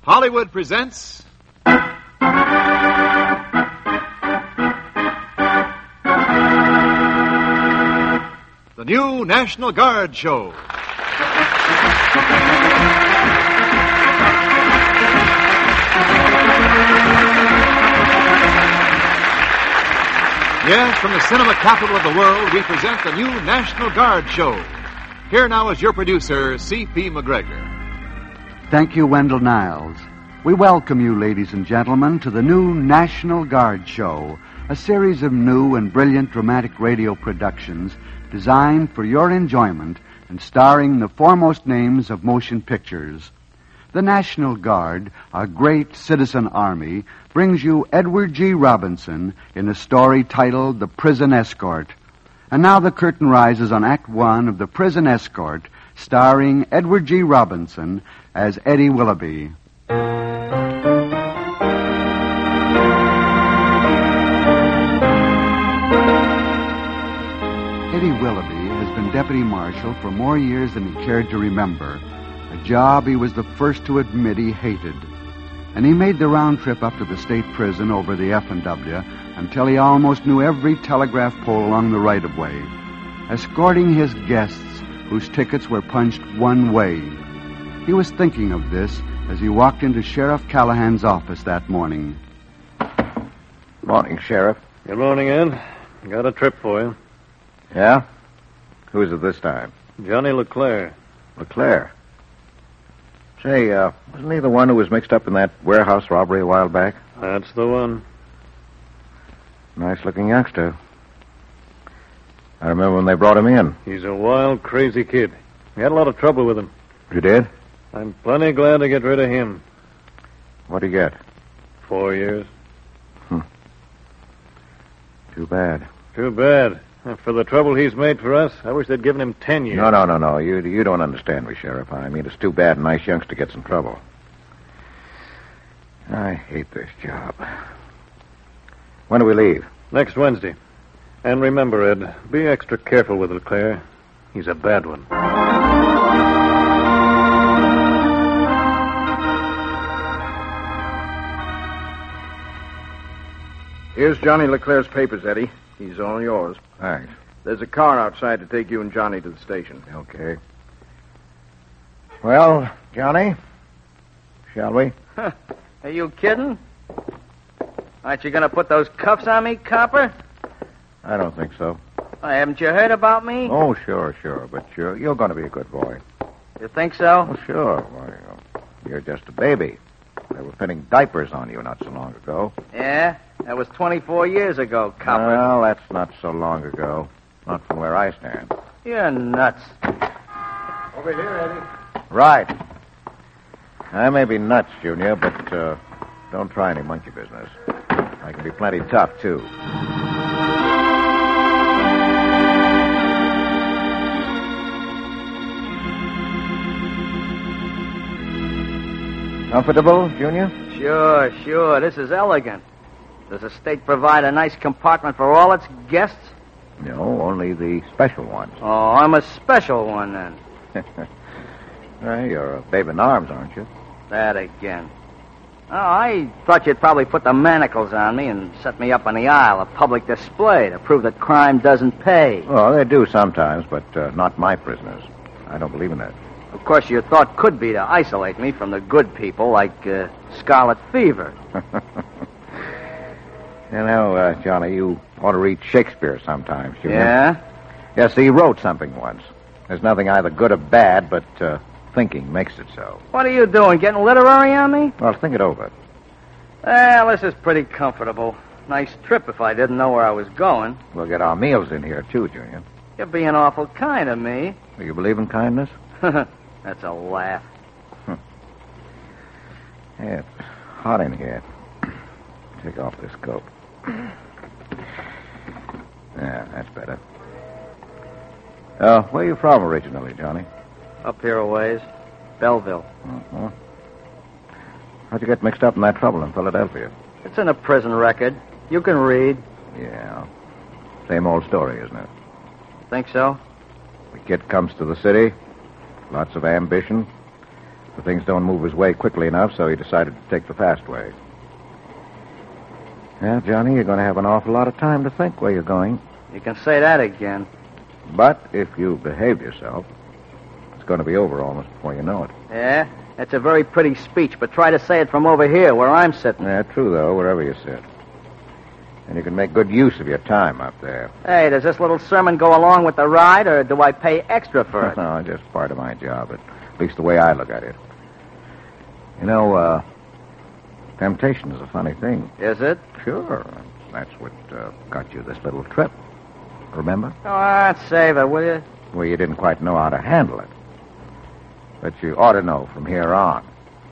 Hollywood presents... The new National Guard Show. Yes, from the cinema capital of the world, we present the new National Guard Show. Here now is your producer, C.P. McGregor. Thank you, Wendell Niles. We welcome you, ladies and gentlemen, to the new National Guard Show, a series of new and brilliant dramatic radio productions designed for your enjoyment and starring the foremost names of motion pictures. The National Guard, our great citizen army, brings you Edward G. Robinson in a story titled The Prison Escort. And now the curtain rises on Act One of The Prison Escort, starring Edward G. Robinson as Eddie Willoughby. Eddie Willoughby has been deputy marshal for more years than he cared to remember, a job he was the first to admit he hated. And he made the round trip up to the state prison over the F&W until he almost knew every telegraph pole along the right-of-way, escorting his guests whose tickets were punched one way. He was thinking of this as he walked into Sheriff Callahan's office that morning. Morning, Sheriff. Good morning, Ed. Got a trip for you. Yeah? Who is it this time? Johnny LeClaire. LeClaire? Say, wasn't he the one who was mixed up in that warehouse robbery a while back? That's the one. Nice-looking youngster. I remember when they brought him in. He's a wild, crazy kid. We had a lot of trouble with him. You did? I'm plenty glad to get rid of him. What'd he get? 4 years. Too bad. Too bad. For the trouble he's made for us, I wish they'd given him 10 years. No. You don't understand me, Sheriff. I mean, it's too bad a nice youngster gets in trouble. I hate this job. When do we leave? Next Wednesday. And remember, Ed, be extra careful with LeClaire. He's a bad one. Here's Johnny LeClaire's papers, Eddie. He's all yours. Thanks. There's a car outside to take you and Johnny to the station. Okay. Well, Johnny, shall we? Are you kidding? Aren't you going to put those cuffs on me, copper? I don't think so. Haven't you heard about me? Oh, sure. But you're going to be a good boy. You think so? Oh, sure. Well, you're just a baby. They were fitting diapers on you not so long ago. Yeah? That was 24 years ago, copper. Well, that's not so long ago. Not from where I stand. You're nuts. Over here, Eddie. Right. I may be nuts, Junior, but don't try any monkey business. I can be plenty tough, too. Comfortable, Junior? Sure. This is elegant. Does the state provide a nice compartment for all its guests? No, only the special ones. Oh, I'm a special one, then. Well, you're a babe in arms, aren't you? That again. Oh, I thought you'd probably put the manacles on me and set me up on the aisle, a public display to prove that crime doesn't pay. Well, they do sometimes, but not my prisoners. I don't believe in that. Of course, your thought could be to isolate me from the good people like scarlet fever. You know, Johnny, you ought to read Shakespeare sometimes, Junior. Yeah? Yes, he wrote something once. There's nothing either good or bad, but thinking makes it so. What are you doing, getting literary on me? Well, think it over. Well, this is pretty comfortable. Nice trip if I didn't know where I was going. We'll get our meals in here, too, Junior. You're being awful kind of me. Do you believe in kindness? That's a laugh. Yeah, it's hot in here. Take off this coat. Yeah, that's better. Where are you from originally, Johnny? Up here a ways. Belleville. Uh-huh. How'd you get mixed up in that trouble in Philadelphia? It's in a prison record. You can read. Yeah. Same old story, isn't it? Think so? The kid comes to the city, lots of ambition, But things don't move his way quickly enough, so he decided to take the fast way. Yeah, Johnny, you're going to have an awful lot of time to think where you're going. You can say that again. But if you behave yourself, it's going to be over almost before you know it. Yeah? That's a very pretty speech, but try to say it from over here where I'm sitting. Yeah, true, though, wherever you sit. And you can make good use of your time up there. Hey, does this little sermon go along with the ride, or do I pay extra for it? No, just part of my job, at least the way I look at it. You know, temptation is a funny thing. Is it? Sure. That's what got you this little trip. Remember? Oh, save it, will you? Well, you didn't quite know how to handle it. But you ought to know from here on.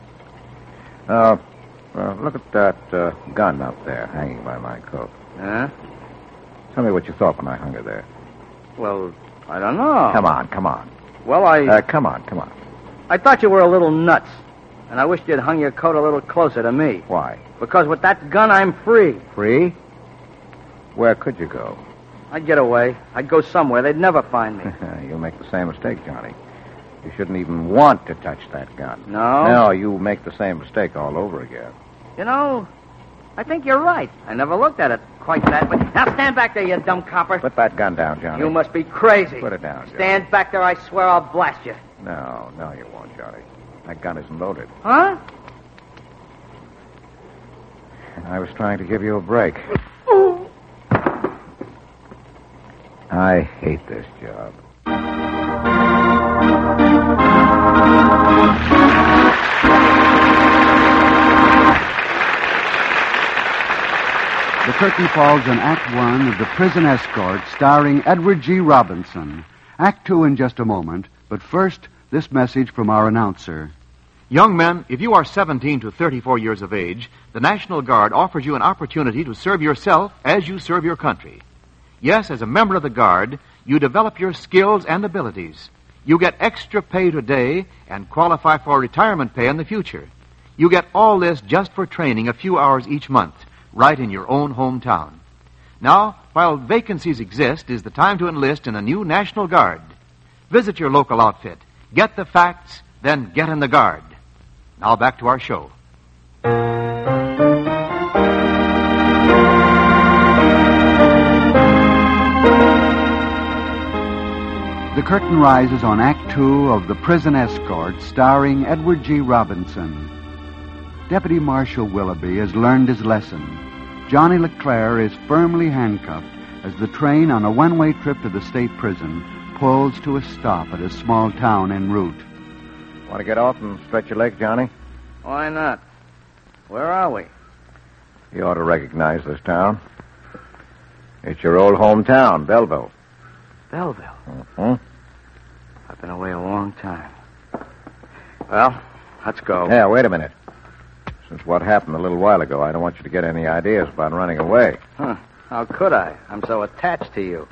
Look at that gun up there hanging by my coat. Huh? Tell me what you thought when I hung it there. Well, I don't know. Come on. Well, Come on. I thought you were a little nuts. And I wished you'd hung your coat a little closer to me. Why? Because with that gun, I'm free. Free? Where could you go? I'd get away. I'd go somewhere. They'd never find me. You'll make the same mistake, Johnny. You shouldn't even want to touch that gun. No? No, you make the same mistake all over again. You know, I think you're right. I never looked at it quite that way. Now stand back there, you dumb copper. Put that gun down, Johnny. You must be crazy. Put it down, Johnny. Stand back there, I swear I'll blast you. No, you won't, Johnny. That gun isn't loaded. Huh? I was trying to give you a break. I hate this job. The curtain falls on Act One of The Prison Escort, starring Edward G. Robinson. Act Two in just a moment, but first, this message from our announcer. Young men, if you are 17 to 34 years of age, the National Guard offers you an opportunity to serve yourself as you serve your country. Yes, as a member of the Guard, you develop your skills and abilities. You get extra pay today and qualify for retirement pay in the future. You get all this just for training a few hours each month, right in your own hometown. Now, while vacancies exist, is the time to enlist in a new National Guard. Visit your local outfit, get the facts, then get in the Guard. Now back to our show. The curtain rises on Act Two of The Prison Escort, starring Edward G. Robinson. Deputy Marshal Willoughby has learned his lesson. Johnny LeClaire is firmly handcuffed as the train on a one-way trip to the state prison pulls to a stop at a small town en route. Want to get off and stretch your legs, Johnny? Why not? Where are we? You ought to recognize this town. It's your old hometown, Belleville. Belleville? Mm-hmm. I've been away a long time. Well, let's go. Yeah, wait a minute. Since what happened a little while ago, I don't want you to get any ideas about running away. Huh. How could I? I'm so attached to you.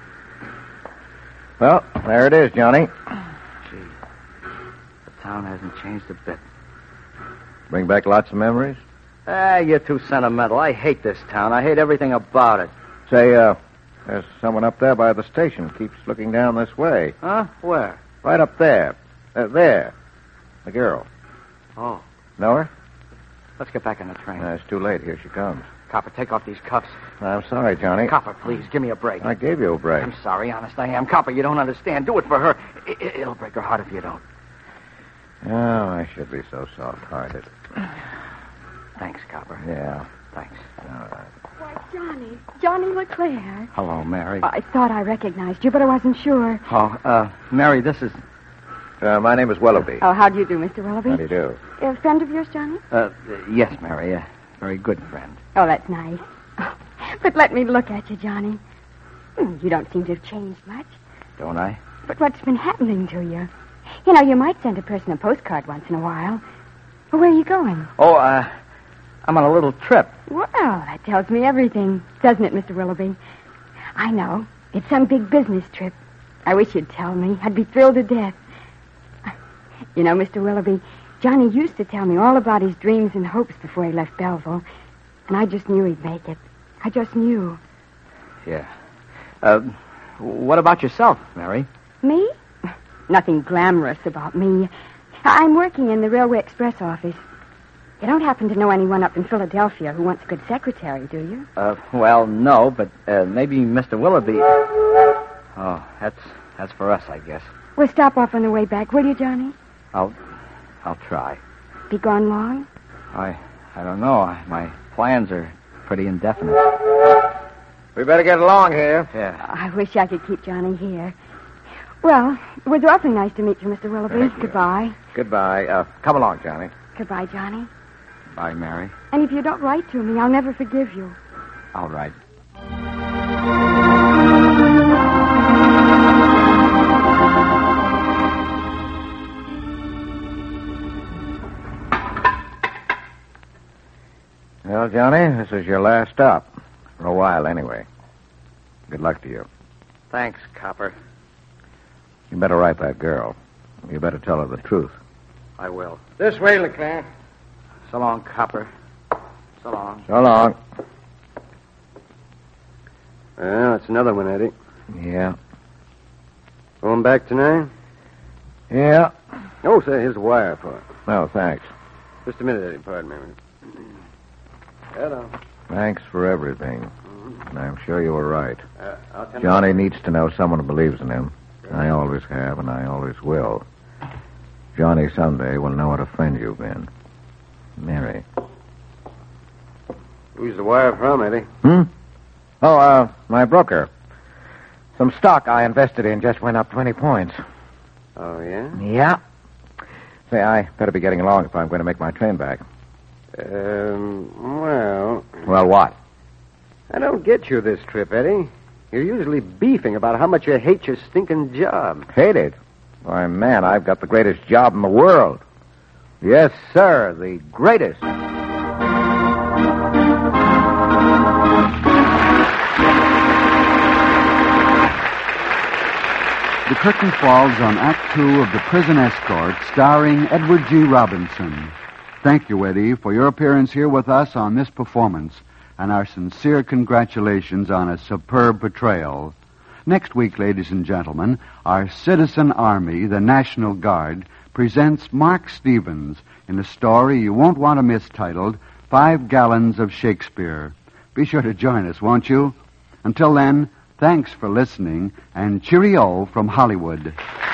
Well, there it is, Johnny. Gee, the town hasn't changed a bit. Bring back lots of memories? You're too sentimental. I hate this town. I hate everything about it. Say, there's someone up there by the station. Keeps looking down this way. Huh? Where? Right up there. There. The girl. Oh. Know her? Let's get back on the train. It's too late. Here she comes. Copper, take off these cuffs. I'm sorry, Johnny. Copper, please, give me a break. I gave you a break. I'm sorry, honest I am. Copper, you don't understand. Do it for her. It'll break her heart if you don't. Oh, I should be so soft-hearted. Thanks, Copper. Yeah. Thanks. All right. Why, Johnny LeClaire. Hello, Mary. I thought I recognized you, but I wasn't sure. Oh, Mary, this is... My name is Willoughby. Oh, how do you do, Mr. Willoughby? How do you do? A friend of yours, Johnny? Yes, Mary, a very good friend. Oh, that's nice. Oh, but let me look at you, Johnny. You don't seem to have changed much. Don't I? But what's been happening to you? You know, you might send a person a postcard once in a while. Well, where are you going? Oh, I'm on a little trip. Well, that tells me everything, doesn't it, Mr. Willoughby? I know. It's some big business trip. I wish you'd tell me. I'd be thrilled to death. You know, Mr. Willoughby, Johnny used to tell me all about his dreams and hopes before he left Belleville. And I just knew he'd make it. I just knew. Yeah. What about yourself, Mary? Me? Nothing glamorous about me. I'm working in the Railway Express office. You don't happen to know anyone up in Philadelphia who wants a good secretary, do you? Well, no, but maybe Mr. Willoughby. Oh, that's for us, I guess. We'll stop off on the way back, will you, Johnny? I'll try. Be gone long? I don't know. My plans are pretty indefinite. We better get along here. Yeah. I wish I could keep Johnny here. Well, it was awfully nice to meet you, Mr. Willoughby. Thank you. Goodbye. Goodbye. Come along, Johnny. Goodbye, Johnny. Bye, Mary. And if you don't write to me, I'll never forgive you. All right. Well, Johnny, this is your last stop. For a while, anyway. Good luck to you. Thanks, Copper. You better write that girl. You better tell her the truth. I will. This way, Leclerc. So long, Copper. So long. So long. Well, that's another one, Eddie. Yeah. Going back tonight? Yeah. Oh, say, here's the wire for it. No, thanks. Just a minute, Eddie. Pardon me. Hello. Thanks for everything. And I'm sure you were right. I'll tell Johnny needs to know someone who believes in him. I always have, and I always will. Johnny someday will know what a friend you've been. Mary. Who's the wire from, Eddie? Oh, my broker. Some stock I invested in just went up 20 points. Oh, yeah? Yeah. Say, I better be getting along if I'm going to make my train back. Well... Well, what? I don't get you this trip, Eddie. You're usually beefing about how much you hate your stinking job. Hate it? Why, man, I've got the greatest job in the world. Yes, sir, the greatest. The curtain falls on Act Two of The Prison Escort, starring Edward G. Robinson. Thank you, Eddie, for your appearance here with us on this performance, and our sincere congratulations on a superb portrayal. Next week, ladies and gentlemen, our Citizen Army, the National Guard, presents Mark Stevens in a story you won't want to miss titled 5 Gallons of Shakespeare. Be sure to join us, won't you? Until then, thanks for listening, and cheerio from Hollywood.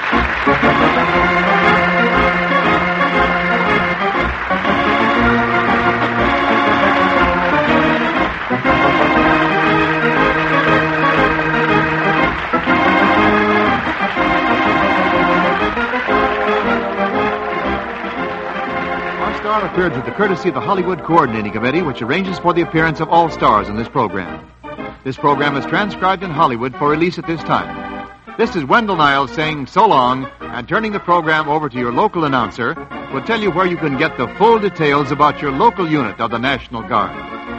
Star appeared with the courtesy of the Hollywood Coordinating Committee, which arranges for the appearance of all stars in this program. This program is transcribed in Hollywood for release at this time. This is Wendell Niles saying so long, and turning the program over to your local announcer, will tell you where you can get the full details about your local unit of the National Guard.